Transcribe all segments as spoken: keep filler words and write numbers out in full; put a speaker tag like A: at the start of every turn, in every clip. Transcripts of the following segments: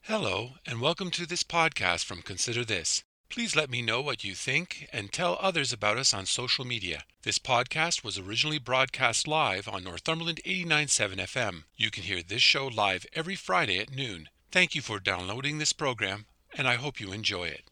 A: Hello, and welcome to this podcast from Consider This. Please let me know what you think and tell others about us on social media. This podcast was originally broadcast live on Northumberland eighty-nine point seven F M. You can hear this show live every Friday at noon. Thank you for downloading this program, and I hope you enjoy it.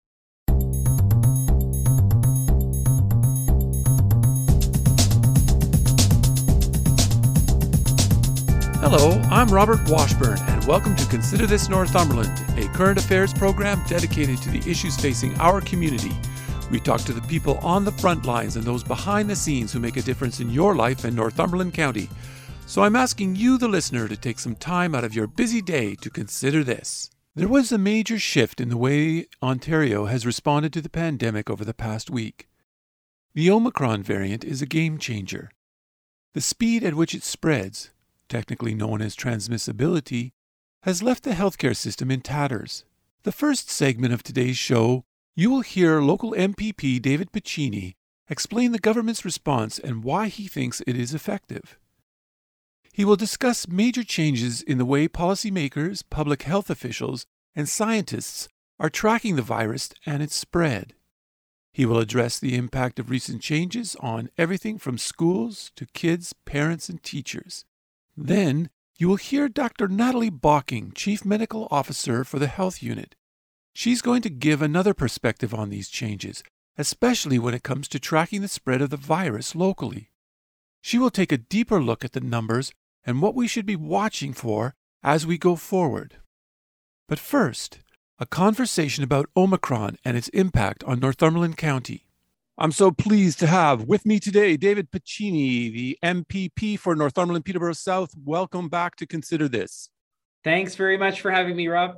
A: Hello, I'm Robert Washburn, and welcome to Consider This Northumberland, a current affairs program dedicated to the issues facing our community. We talk to the people on the front lines and those behind the scenes who make a difference in your life in Northumberland County. So I'm asking you, the listener, to take some time out of your busy day to consider this. There was a major shift in the way Ontario has responded to the pandemic over the past week. The Omicron variant is a game changer. The speed at which it spreads, technically known as transmissibility, has left the healthcare system in tatters. The first segment of today's show, you will hear local M P P David Piccini explain the government's response and why he thinks it is effective. He will discuss major changes in the way policymakers, public health officials, and scientists are tracking the virus and its spread. He will address the impact of recent changes on everything from schools to kids, parents, and teachers. Then, you will hear Doctor Natalie Bocking, Chief Medical Officer for the Health Unit. She's going to give another perspective on these changes, especially when it comes to tracking the spread of the virus locally. She will take a deeper look at the numbers and what we should be watching for as we go forward. But first, a conversation about Omicron and its impact on Northumberland County. I'm so pleased to have with me today David Piccini, the M P P for Northumberland Peterborough South. Welcome back to Consider This.
B: Thanks very much for having me, Rob.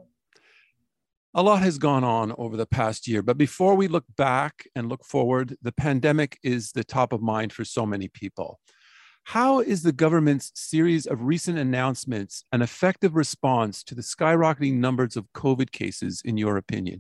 A: A lot has gone on over the past year, but before we look back and look forward, the pandemic is the top of mind for so many people. How is the government's series of recent announcements an effective response to the skyrocketing numbers of COVID cases, in your opinion?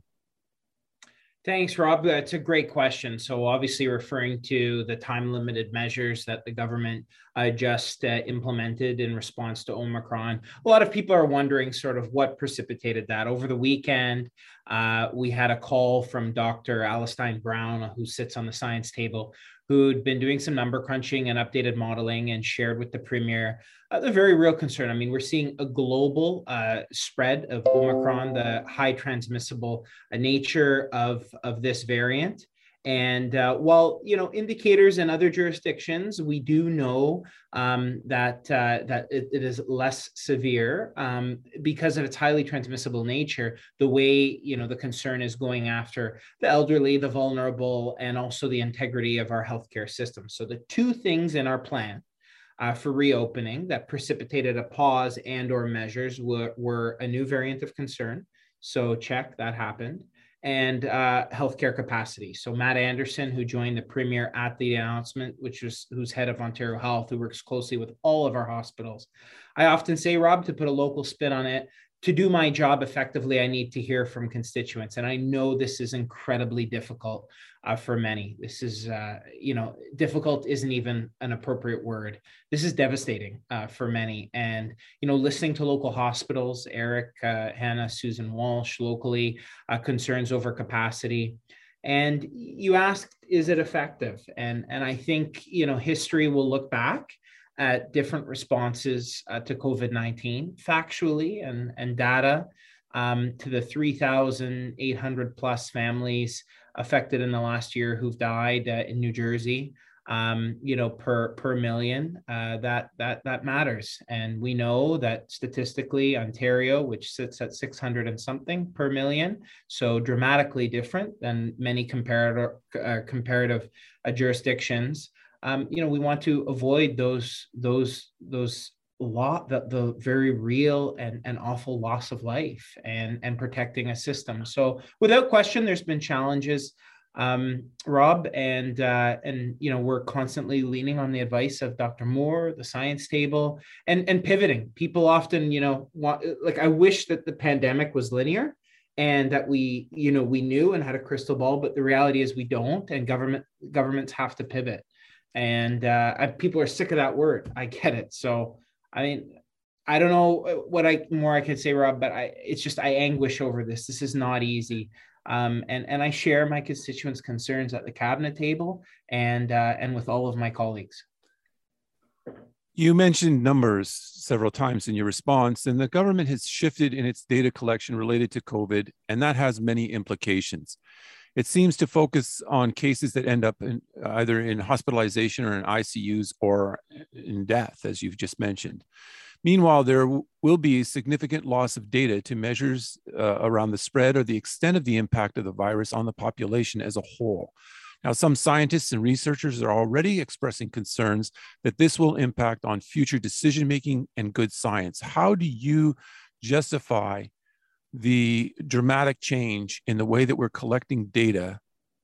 B: Thanks, Rob. That's a great question. So obviously referring to the time-limited measures that the government uh, just uh, implemented in response to Omicron. A lot of people are wondering sort of what precipitated that. Over the weekend, uh, we had a call from Doctor Alistine Brown, who sits on the science table, who'd been doing some number crunching and updated modeling and shared with the Premier uh, the very real concern. I mean, we're seeing a global uh, spread of Omicron, the high transmissible uh, nature of, of this variant. And uh, while, you know, indicators in other jurisdictions, we do know um, that uh, that it, it is less severe um, because of its highly transmissible nature. The way, you know, the concern is going after the elderly, the vulnerable, and also the integrity of our healthcare system. So the two things in our plan uh, for reopening that precipitated a pause and or measures were, were a new variant of concern. So check, that happened. And uh, healthcare capacity. So Matt Anderson, who joined the Premier at the announcement, which was who's head of Ontario Health, who works closely with all of our hospitals. I often say, Rob, to put a local spin on it, to do my job effectively, I need to hear from constituents. And I know this is incredibly difficult uh, for many. This is, uh, you know, difficult isn't even an appropriate word. This is devastating uh, for many. And, you know, listening to local hospitals, Eric, uh, Hannah, Susan Walsh, locally, uh, concerns over capacity. And you asked, is it effective? And, and I think, you know, history will look back at different responses uh, to COVID nineteen, factually and, and data um, to the three thousand eight hundred plus families affected in the last year who've died uh, in New Jersey, um, you know, per, per million, uh, that, that, that matters. And we know that statistically Ontario, which sits at six hundred and something per million, so dramatically different than many comparative, uh, comparative uh, jurisdictions. Um, you know, we want to avoid those those those lot the, the very real and, and awful loss of life and and protecting a system. So without question, there's been challenges, um, Rob, and uh, and you know we're constantly leaning on the advice of Doctor Moore, the science table, and and pivoting. People often, you know, want like I wish that the pandemic was linear and that we you know we knew and had a crystal ball, but the reality is we don't, and government governments have to pivot. And uh, I, people are sick of that word. I get it. So, I mean, I don't know what I more I could say, Rob, but I it's just I anguish over this. This is not easy. Um, and and I share my constituents' concerns at the cabinet table and uh, and with all of my colleagues.
A: You mentioned numbers several times in your response, and the government has shifted in its data collection related to COVID, and that has many implications. It seems to focus on cases that end up in, either in hospitalization or in I C Us or in death, as you've just mentioned. Meanwhile, there w- will be significant loss of data to measures uh, around the spread or the extent of the impact of the virus on the population as a whole. Now, some scientists and researchers are already expressing concerns that this will impact on future decision-making and good science. How do you justify the dramatic change in the way that we're collecting data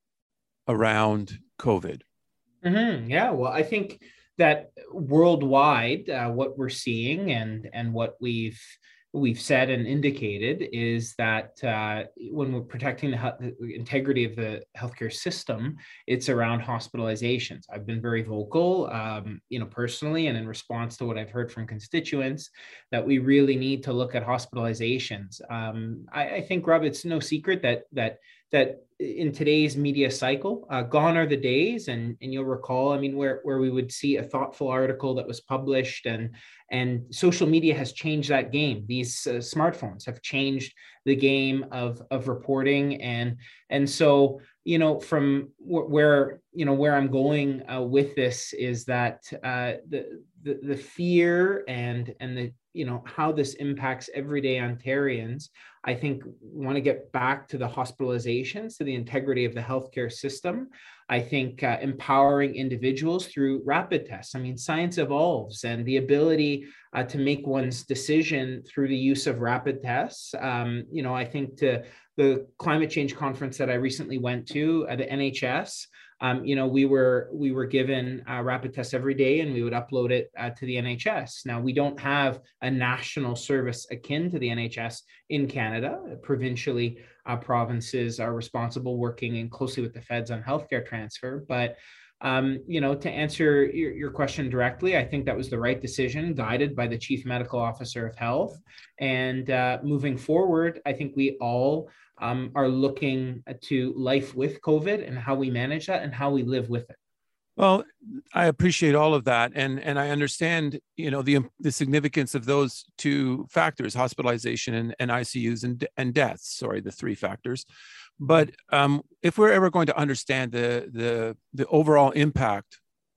A: around COVID?
B: Mm-hmm. Yeah, well, I think that worldwide, uh, what we're seeing and and what we've we've said and indicated is that uh, when we're protecting the, the integrity of the healthcare system, it's around hospitalizations. I've been very vocal, um, you know, personally, and in response to what I've heard from constituents, that we really need to look at hospitalizations. Um, I, I think, Rob, it's no secret that that that in today's media cycle, uh, gone are the days, and and you'll recall, I mean, where where we would see a thoughtful article that was published, and and social media has changed that game. These uh, smartphones have changed the game of of reporting, and and so you know from wh- where you know where I'm going uh, with this is that uh, the, the the fear and and the you know how this impacts everyday Ontarians. I think we want to get back to the hospitalizations, to the integrity of the healthcare system. I think uh, empowering individuals through rapid tests. I mean, science evolves, and the ability uh, to make one's decision through the use of rapid tests. Um, you know, I think to the climate change conference that I recently went to at the N H S, Um, you know, we were we were given uh, rapid tests every day, and we would upload it uh, to the N H S. Now, we don't have a national service akin to the N H S in Canada. Provincially, uh, provinces are responsible, working in closely with the feds on healthcare transfer. But um, you know, to answer your, your question directly, I think that was the right decision, guided by the Chief Medical Officer of Health. And uh, moving forward, I think we all um, are looking to life with COVID and how we manage that and how we live with it.
A: Well, I appreciate all of that, and and I understand, you know, the the significance of those two factors: hospitalization and, and I C Us and and deaths. Sorry, the three factors. But um, if we're ever going to understand the the the overall impact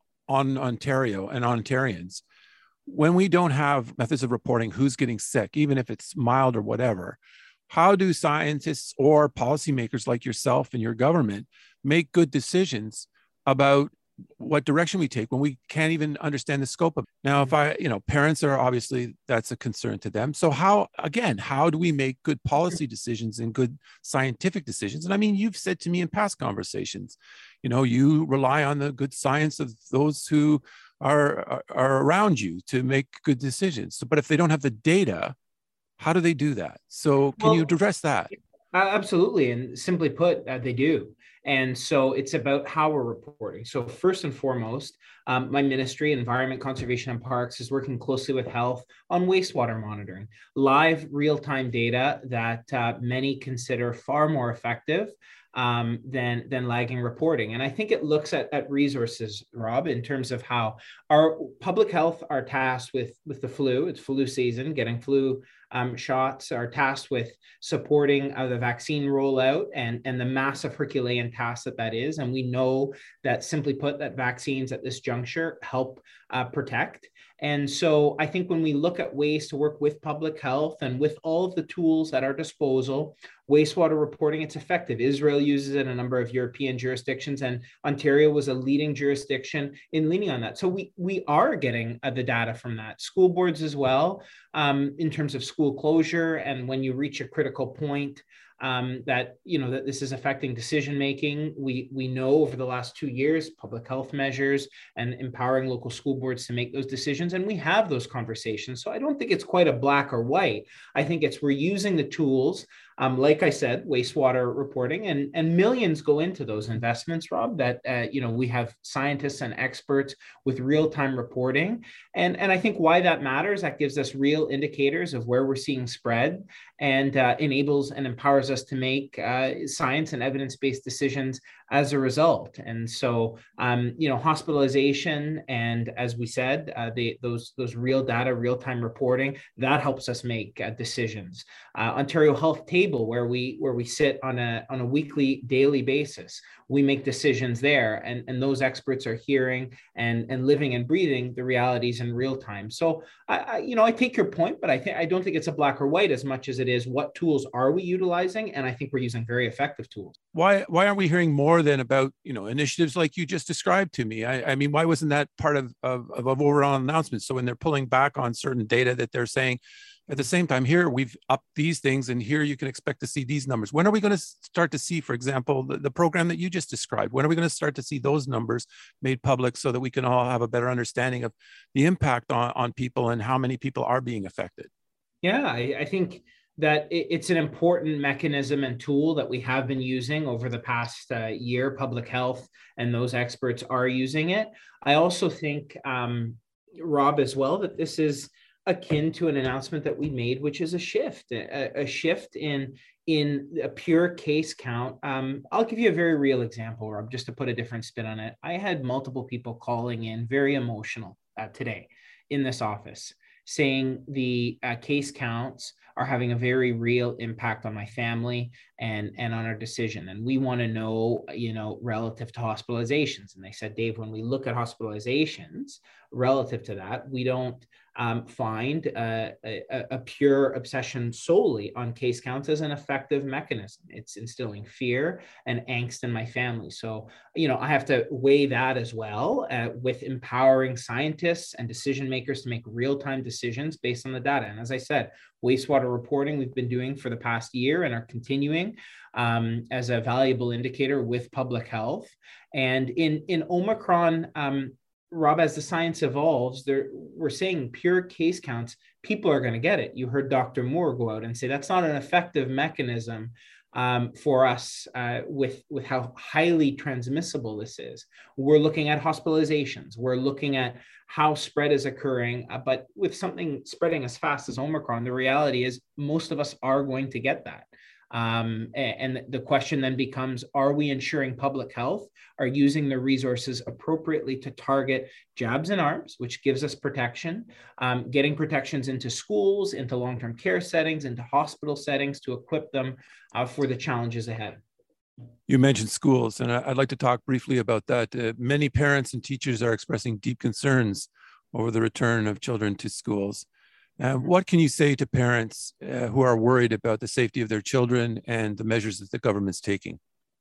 A: on Ontario and Ontarians, when we don't have methods of reporting who's getting sick, even if it's mild or whatever, how do scientists or policymakers like yourself and your government make good decisions about what direction we take when we can't even understand the scope of it? Now, if I, you know, parents are obviously, that's a concern to them. So how, again, how do we make good policy decisions and good scientific decisions? And I mean, you've said to me in past conversations, you know, you rely on the good science of those who are, are, are around you to make good decisions. So, but if they don't have the data, how do they do that? So can
B: Well,
A: you address that?
B: absolutely. And simply put, uh, they do. And so it's about how we're reporting. So first and foremost, um, my ministry, Environment, Conservation and Parks, is working closely with health on wastewater monitoring, live real-time data that uh, many consider far more effective um, than, than lagging reporting. And I think it looks at, at resources, Rob, in terms of how our public health are tasked with, with the flu. It's flu season, getting flu um, shots, are tasked with supporting uh, the vaccine rollout and, and the massive Herculean task that that is. And we know that, simply put, that vaccines at this juncture help uh, protect. And so I think when we look at ways to work with public health and with all of the tools at our disposal, wastewater reporting, it's effective. Israel uses it in a number of European jurisdictions, and Ontario was a leading jurisdiction in leaning on that. So we, we are getting uh, the data from that. School boards as well, um, in terms of school closure, and when you reach a critical point, Um, that, you know, that this is affecting decision making. We we know over the last two years, public health measures and empowering local school boards to make those decisions, and we have those conversations. So I don't think it's quite a black or white. I think it's we're using the tools Um, like I said, wastewater reporting, and, and millions go into those investments, Rob, that, uh, you know, we have scientists and experts with real-time reporting. And, and I think why that matters, that gives us real indicators of where we're seeing spread, and uh, enables and empowers us to make uh, science and evidence-based decisions as a result. And so, um, you know, hospitalization, and as we said, uh, the, those, those real data, real-time reporting, that helps us make uh, decisions. Uh, Ontario Health Table, where we where we sit on a on a weekly, daily basis, we make decisions there, and, and those experts are hearing and, and living and breathing the realities in real time. So, I, I you know, I take your point, but I think I don't think it's a black or white as much as it is what tools are we utilizing, and I think we're using very effective tools.
A: Why why aren't we hearing more than about, you know, initiatives like you just described to me? I, I mean, why wasn't that part of, of, of overall announcements? So when they're pulling back on certain data that they're saying, at the same time, here we've upped these things, and here you can expect to see these numbers. When are we going to start to see, for example, the, the program that you just described? When are we going to start to see those numbers made public so that we can all have a better understanding of the impact on, on people and how many people are being affected?
B: Yeah, I, I think that it's an important mechanism and tool that we have been using over the past uh, year. Public health and those experts are using it. I also think, um, Rob, as well, that this is akin to an announcement that we made, which is a shift, a, a shift in, in a pure case count. Um, I'll give you a very real example, Rob, just to put a different spin on it. I had multiple people calling in, very emotional uh, today in this office, saying the uh, case counts are having a very real impact on my family and, and on our decision. And we want to know, you know, relative to hospitalizations. And they said, Dave, when we look at hospitalizations relative to that, we don't um, find uh, a, a pure obsession solely on case counts as an effective mechanism. It's instilling fear and angst in my family. So, you know, I have to weigh that as well uh, with empowering scientists and decision makers to make real-time decisions based on the data. And as I said, wastewater reporting we've been doing for the past year and are continuing um, as a valuable indicator with public health. And in, in Omicron, um, Rob, as the science evolves, there, we're saying pure case counts, people are going to get it. You heard Doctor Moore go out and say that's not an effective mechanism um, for us uh, with, with how highly transmissible this is. We're looking at hospitalizations. We're looking at how spread is occurring. Uh, but with something spreading as fast as Omicron, the reality is most of us are going to get that. Um, and the question then becomes, are we ensuring public health are using the resources appropriately to target jabs and arms, which gives us protection, um, getting protections into schools, into long-term care settings, into hospital settings to equip them uh, for the challenges ahead.
A: You mentioned schools, and I'd like to talk briefly about that. Uh, many parents and teachers are expressing deep concerns over the return of children to schools. Uh, what can you say to parents uh, who are worried about the safety of their children and the measures that the government's taking?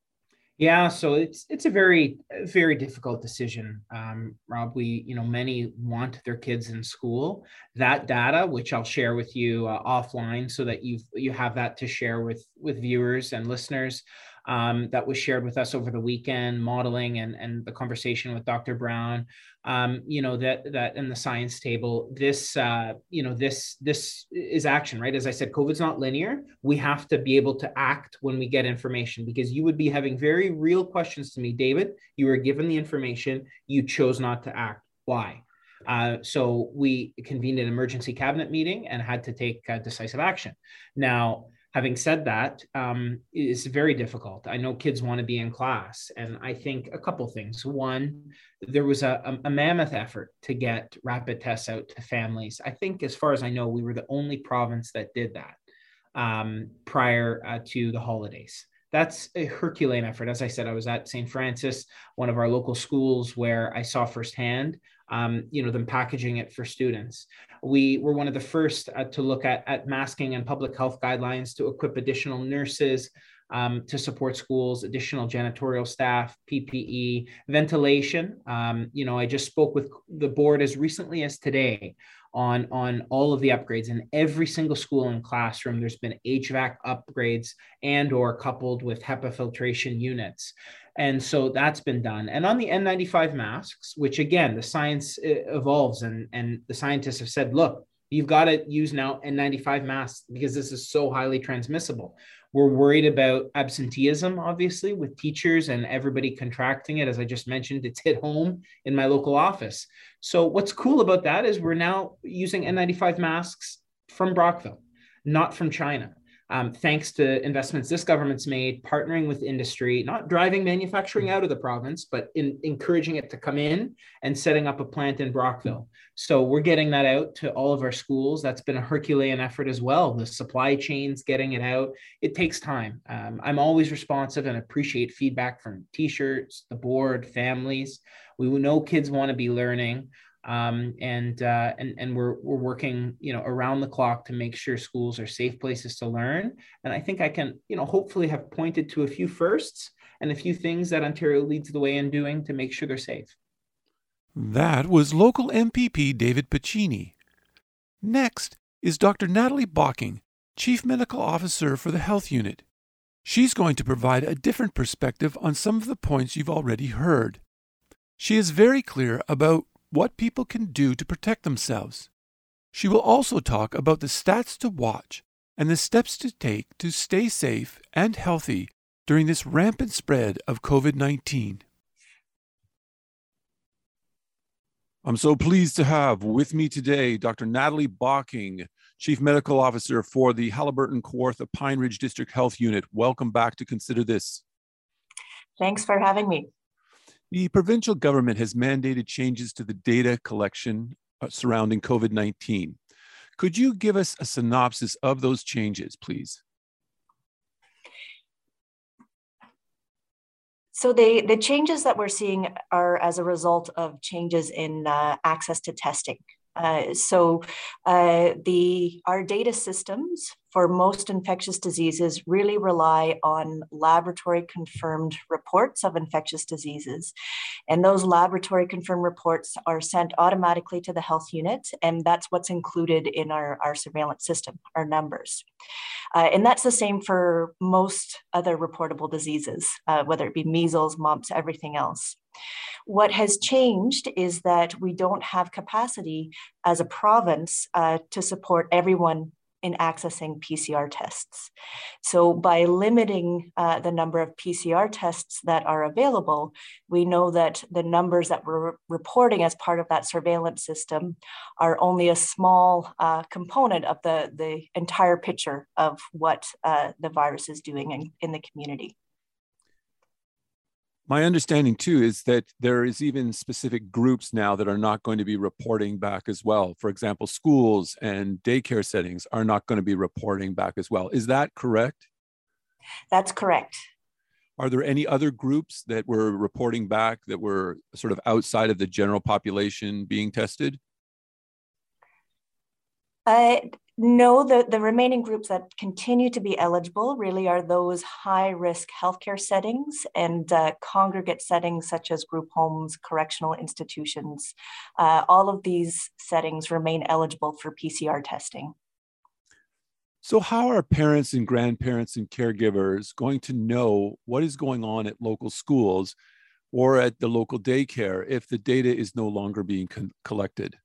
B: Yeah, so it's it's a very very difficult decision, um, Rob. We you know many want their kids in school. That data, which I'll share with you uh, offline, so that you you have that to share with with viewers and listeners. Um, that was shared with us over the weekend, modeling and, and the conversation with Doctor Brown, um, you know, that that in the science table, this, uh, you know, this this is action, right? As I said, COVID's not linear. We have to be able to act when we get information, because you would be having very real questions to me, David. You were given the information, you chose not to act. Why? Uh, so we convened an emergency cabinet meeting and had to take uh, decisive action. Now, having said that, um, it's very difficult. I know kids want to be in class, and I think a couple things. One, there was a, a mammoth effort to get rapid tests out to families. I think, as far as I know, we were the only province that did that um, prior uh, to the holidays. That's a Herculean effort. As I said, I was at Saint Francis, one of our local schools, where I saw firsthand Um, you know, them packaging it for students. We were one of the first uh, to look at, at masking and public health guidelines to equip additional nurses um, to support schools, additional janitorial staff, P P E, ventilation. Um, you know, I just spoke with the board as recently as today on, on all of the upgrades in every single school and classroom. There's been H V A C upgrades and or coupled with HEPA filtration units. And so that's been done. And on the N ninety-five masks, which again, the science evolves and, and the scientists have said, look, You've got to use now N ninety-five masks because this is so highly transmissible. We're worried about absenteeism, obviously, with teachers and everybody contracting it. As I just mentioned, it's hit home in my local office. So what's cool about that is we're now using N ninety-five masks from Brockville, not from China. Um, thanks to investments this government's made, partnering with industry, not driving manufacturing out of the province, but in, encouraging it to come in and setting up a plant in Brockville. So we're getting that out to all of our schools. That's been a Herculean effort as well. The supply chains, getting it out, it takes time. Um, I'm always responsive and appreciate feedback from T-shirts, the board, families. We know kids want to be learning. Um, and, uh, and, and we're, we're working, you know, around the clock to make sure schools are safe places to learn. And I think I can, you know, hopefully have pointed to a few firsts and a few things that Ontario leads the way in doing to make sure they're safe.
A: That was local M P P David Piccini. Next is Doctor Natalie Bocking, Chief Medical Officer for the Health Unit. She's going to provide a different perspective on some of the points you've already heard. She is very clear about what people can do to protect themselves. She will also talk about the stats to watch and the steps to take to stay safe and healthy during this rampant spread of COVID nineteen. I'm so pleased to have with me today Doctor Natalie Bocking, Chief Medical Officer for the Haliburton Kawartha Pine Ridge District Health Unit. Welcome back to Consider This.
C: Thanks for having me.
A: The provincial government has mandated changes to the data collection surrounding COVID nineteen. Could you give us a synopsis of those changes, please?
C: So the, the changes that we're seeing are as a result of changes in uh, access to testing. Uh, so uh, the our data systems for most infectious diseases really rely on laboratory confirmed reports of infectious diseases. And those laboratory confirmed reports are sent automatically to the health unit, and that's what's included in our, our surveillance system, our numbers. Uh, and that's the same for most other reportable diseases, uh, whether it be measles, mumps, everything else. What has changed is that we don't have capacity as a province uh, to support everyone in accessing P C R tests. So by limiting uh, the number of P C R tests that are available, we know that the numbers that we're reporting as part of that surveillance system are only a small uh, component of the, the entire picture of what uh, the virus is doing in, in the community.
A: My understanding too is that there is even specific groups now that are not going to be reporting back as well. For example, schools and daycare settings are not going to be reporting back as well. Is that correct?
C: That's correct.
A: Are there any other groups that were reporting back that were sort of outside of the general population being tested?
C: Uh, no, the, the remaining groups that continue to be eligible really are those high-risk healthcare settings and uh, congregate settings such as group homes, correctional institutions. Uh, all of these settings remain eligible for P C R testing.
A: So how are parents and grandparents and caregivers going to know what is going on at local schools or at the local daycare if the data is no longer being collected?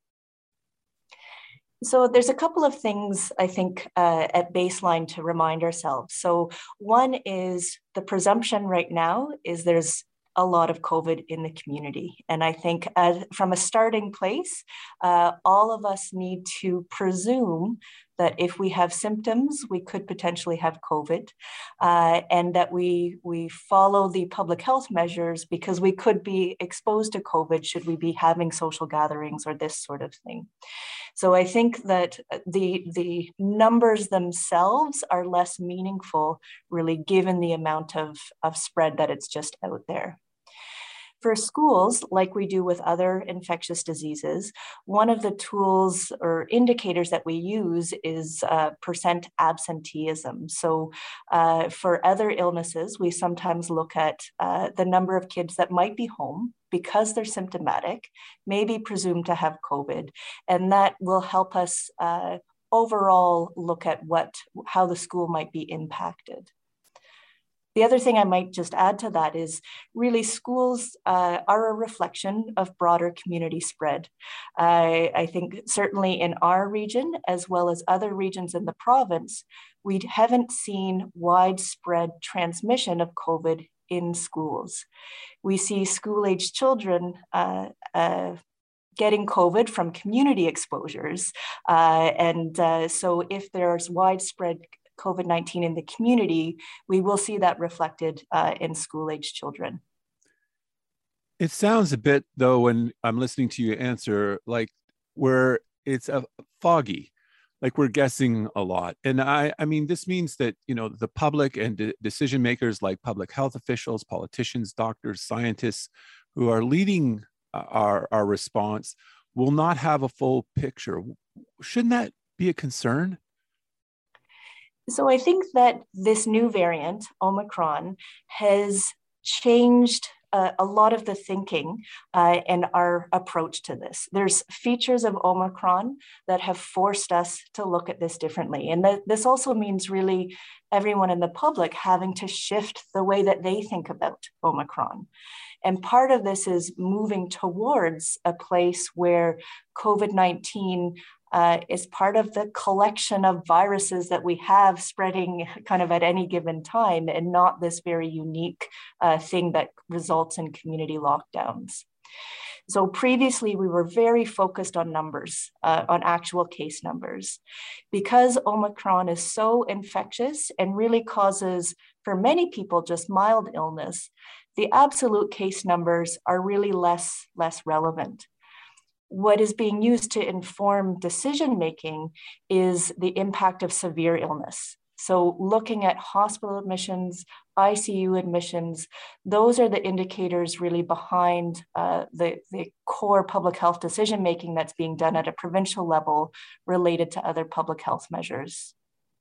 C: So there's a couple of things I think uh, at baseline to remind ourselves. So one is the presumption right now is there's a lot of COVID in the community. And I think as, from a starting place, uh, all of us need to presume that if we have symptoms, we could potentially have COVID, uh, and that we, we follow the public health measures because we could be exposed to COVID should we be having social gatherings or this sort of thing. So I think that the, the numbers themselves are less meaningful, really, given the amount of, of spread that it's just out there. For schools, like we do with other infectious diseases, one of the tools or indicators that we use is uh, percent absenteeism. So uh, for other illnesses, we sometimes look at uh, the number of kids that might be home because they're symptomatic, may be presumed to have COVID, and that will help us uh, overall look at what how the school might be impacted. The other thing I might just add to that is really schools uh, are a reflection of broader community spread. Uh, I think certainly in our region, as well as other regions in the province, we haven't seen widespread transmission of COVID in schools. We see school-aged children uh, uh, getting COVID from community exposures. Uh, and uh, so if there's widespread COVID nineteen in the community, we will see that reflected uh, in school-aged children.
A: It sounds a bit, though, when I'm listening to you answer, like where it's a foggy, like we're guessing a lot. And I, I mean, this means that, you know, the public and de- decision makers like public health officials, politicians, doctors, scientists who are leading our, our response will not have a full picture. Shouldn't that be a concern?
C: So I think that this new variant, Omicron, has changed uh, a lot of the thinking uh, and our approach to this. There's features of Omicron that have forced us to look at this differently. And that this also means really everyone in the public having to shift the way that they think about Omicron. And part of this is moving towards a place where COVID nineteen uh, is part of the collection of viruses that we have spreading kind of at any given time, and not this very unique uh, thing that results in community lockdowns. So previously, we were very focused on numbers, uh, on actual case numbers. Because Omicron is so infectious and really causes, for many people, just mild illness, the absolute case numbers are really less, less relevant. What is being used to inform decision-making is the impact of severe illness. So looking at hospital admissions, I C U admissions, those are the indicators really behind uh, the, the core public health decision-making that's being done at a provincial level related to other public health measures.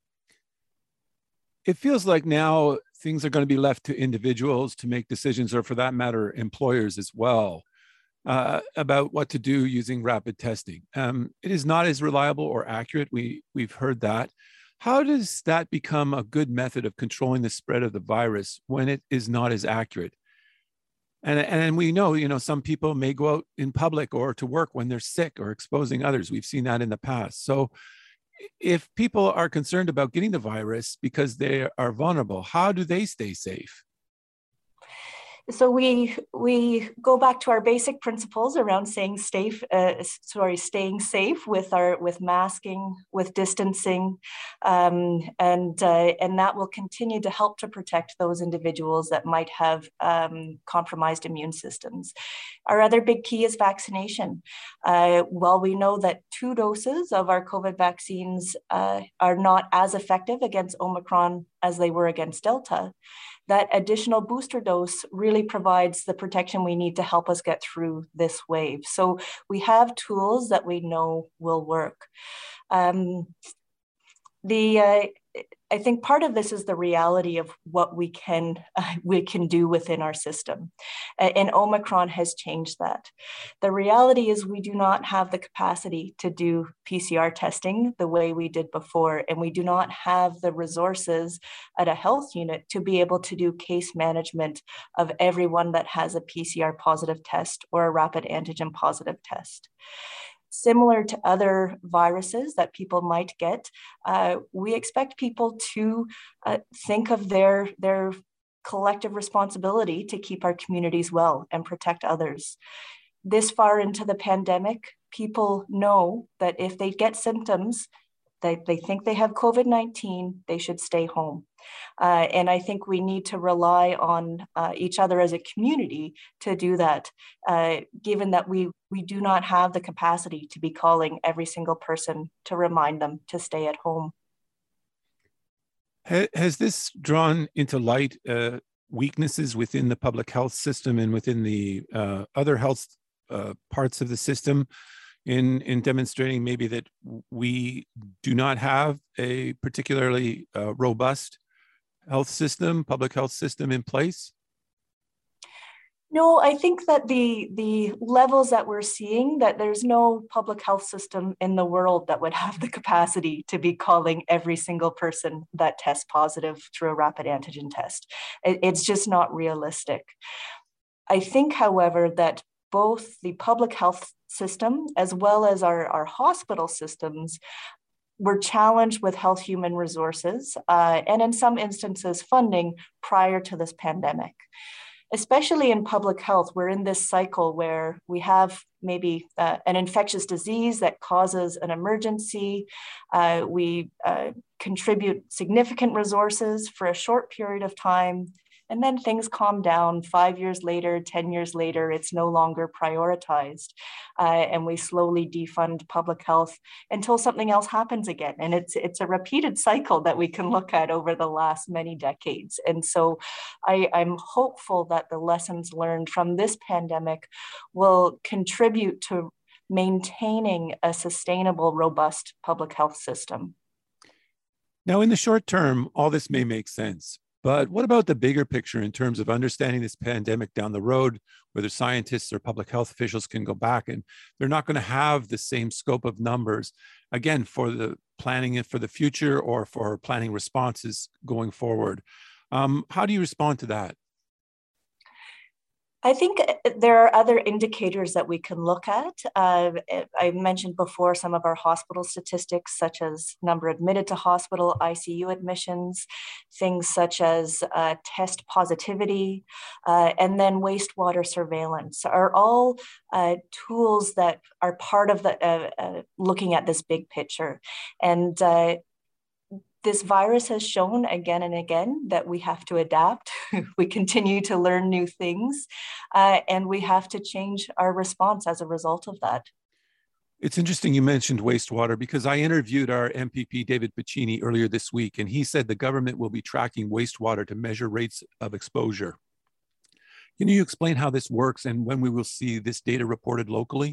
A: It feels like now things are going to be left to individuals to make decisions, or for that matter, employers as well, uh, about what to do using rapid testing. Um, it is not as reliable or accurate. We, we've heard that. How does that become a good method of controlling the spread of the virus when it is not as accurate? And, and we know, you know, some people may go out in public or to work when they're sick or exposing others. We've seen that in the past. So if people are concerned about getting the virus because they are vulnerable, how do they stay safe?
C: So we we go back to our basic principles around staying safe, uh, sorry, staying safe with our with masking, with distancing, um, and uh, and that will continue to help to protect those individuals that might have um, compromised immune systems. Our other big key is vaccination. Uh, while we know that two doses of our COVID vaccines uh, are not as effective against Omicron as they were against Delta, that additional booster dose really provides the protection we need to help us get through this wave. So we have tools that we know will work. Um, the uh, I think part of this is the reality of what we can uh, we can do within our system, uh, and Omicron has changed that. The reality is we do not have the capacity to do P C R testing the way we did before, and we do not have the resources at a health unit to be able to do case management of everyone that has a P C R positive test or a rapid antigen positive test. Similar to other viruses that people might get, uh, we expect people to uh, think of their, their collective responsibility to keep our communities well and protect others. This far into the pandemic, people know that if they get symptoms, that they think they have COVID nineteen, they should stay home. Uh, and I think we need to rely on uh, each other as a community to do that, uh, given that we, we do not have the capacity to be calling every single person to remind them to stay at home.
A: Has this drawn into light uh, weaknesses within the public health system and within the uh, other health uh, parts of the system in, in demonstrating maybe that we do not have a particularly uh, robust health system, public health system in place?
C: No, I think that the the levels that we're seeing, that there's no public health system in the world that would have the capacity to be calling every single person that tests positive through a rapid antigen test. It, it's just not realistic. I think, however, that both the public health system as well as our, our hospital systems were challenged with health human resources uh, and in some instances funding prior to this pandemic. Especially in public health, we're in this cycle where we have maybe uh, an infectious disease that causes an emergency. Uh, we uh, contribute significant resources for a short period of time, and then things calm down. Five years later, ten years later, it's no longer prioritized. Uh, and we slowly defund public health until something else happens again. And it's, it's a repeated cycle that we can look at over the last many decades. And so I, I'm hopeful that the lessons learned from this pandemic will contribute to maintaining a sustainable, robust public health system.
A: Now, in the short term, all this may make sense. But what about the bigger picture in terms of understanding this pandemic down the road, whether scientists or public health officials can go back and they're not going to have the same scope of numbers, again, for the planning it for the future or for planning responses going forward. Um, how do you respond to that?
C: I think there are other indicators that we can look at. Uh, I mentioned before some of our hospital statistics, such as number admitted to hospital, I C U admissions, things such as uh, test positivity, uh, and then wastewater surveillance are all uh, tools that are part of the uh, uh, looking at this big picture. And uh, this virus has shown again and again that we have to adapt. We continue to learn new things, uh, and we have to change our response as a result of that.
A: It's interesting you mentioned wastewater because I interviewed our M P P, David Piccini, earlier this week, and he said the government will be tracking wastewater to measure rates of exposure. Can you explain how this works and when we will see this data reported locally?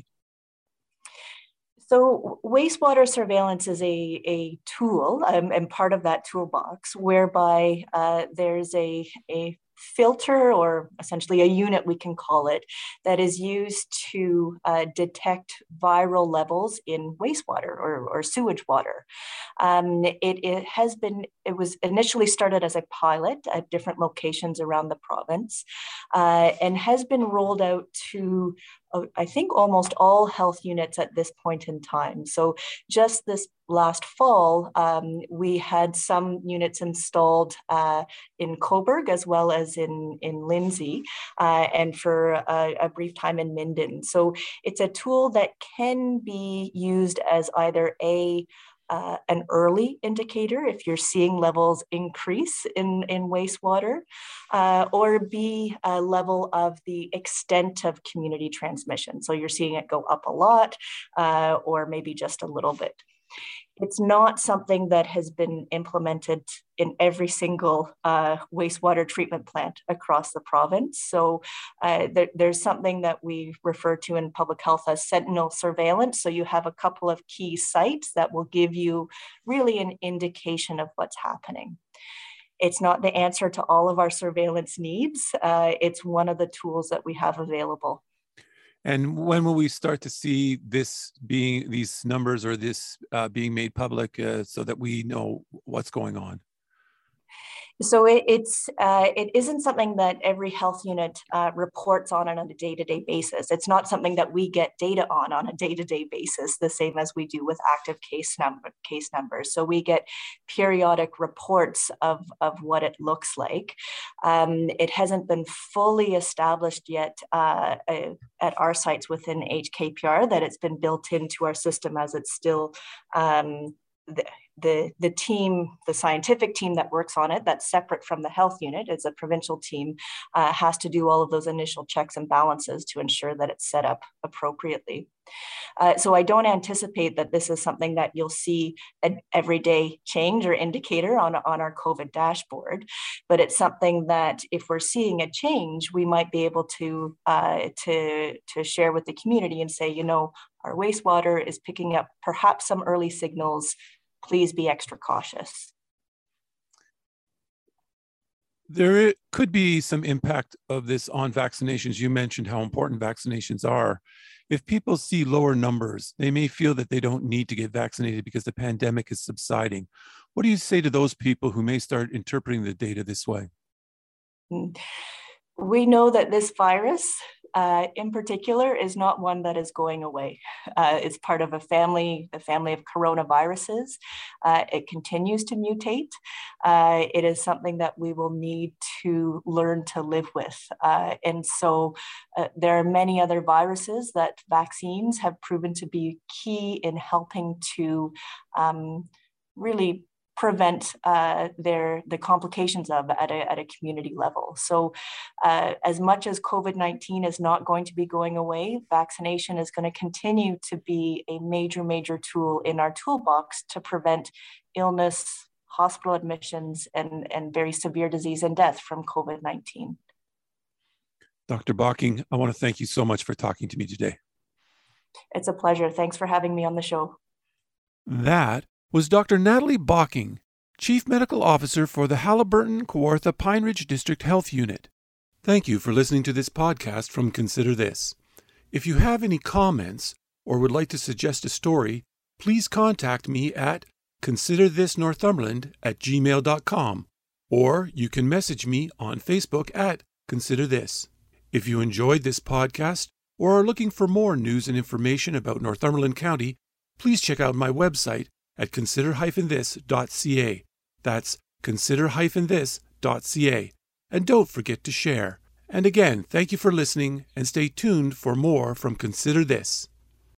C: So wastewater surveillance is a, a tool um, and part of that toolbox whereby uh, there's a, a filter, or essentially a unit we can call it, that is used to uh, detect viral levels in wastewater or, or sewage water. Um, it, it has been, it was initially started as a pilot at different locations around the province uh, and has been rolled out to I think almost all health units at this point in time. So just this last fall, um, we had some units installed uh, in Cobourg as well as in, in Lindsay, uh, and for a, a brief time in Minden. So it's a tool that can be used as either a Uh, an early indicator if you're seeing levels increase in, in wastewater, uh, or B, a level of the extent of community transmission. So you're seeing it go up a lot, uh, or maybe just a little bit. It's not something that has been implemented in every single uh, wastewater treatment plant across the province. So uh, there, there's something that we refer to in public health as sentinel surveillance. So you have a couple of key sites that will give you really an indication of what's happening. It's not the answer to all of our surveillance needs. Uh, it's one of the tools that we have available.
A: And when will we start to see this being, these numbers or this uh, being made public uh, so that we know what's going on?
C: So it, it's uh, it isn't something that every health unit uh, reports on on a day-to-day basis. It's not something that we get data on on a day-to-day basis, the same as we do with active case number case numbers. So we get periodic reports of, of what it looks like. Um, it hasn't been fully established yet uh, uh, at our sites within H K P R that it's been built into our system, as it's still um, the, the, the team, the scientific team that works on it, that's separate from the health unit, it's a provincial team, uh, has to do all of those initial checks and balances to ensure that it's set up appropriately. Uh, so I don't anticipate that this is something that you'll see an everyday change or indicator on, on our COVID dashboard, but it's something that if we're seeing a change, we might be able to, uh, to, to share with the community and say, you know, our wastewater is picking up perhaps some early signals. Please be extra cautious.
A: There could be some impact of this on vaccinations. You mentioned how important vaccinations are. If people see lower numbers, they may feel that they don't need to get vaccinated because the pandemic is subsiding. What do you say to those people who may start interpreting the data this way?
C: We know that this virus, uh, in particular, is not one that is going away. Uh, it's part of a family, the family of coronaviruses. Uh, it continues to mutate. Uh, it is something that we will need to learn to live with. Uh, and so uh, there are many other viruses that vaccines have proven to be key in helping to um, really prevent uh, their the complications of at a, at a community level. So uh, as much as COVID nineteen is not going to be going away, vaccination is going to continue to be a major, major tool in our toolbox to prevent illness, hospital admissions, and, and very severe disease and death from COVID nineteen.
A: Doctor Bocking, I want to thank you so much for talking to me today.
C: It's a pleasure. Thanks for having me on the show.
A: That was Doctor Natalie Bocking, Chief Medical Officer for the Haliburton Kawartha Pine Ridge District Health Unit. Thank you for listening to this podcast from Consider This. If you have any comments or would like to suggest a story, please contact me at considerthisnorthumberland at gmail dot com, or you can message me on Facebook at Consider This. If you enjoyed this podcast or are looking for more news and information about Northumberland County, please check out my website at consider dash this dot c a. That's consider dash this dot c a. And don't forget to share. And again, thank you for listening and stay tuned for more from Consider This.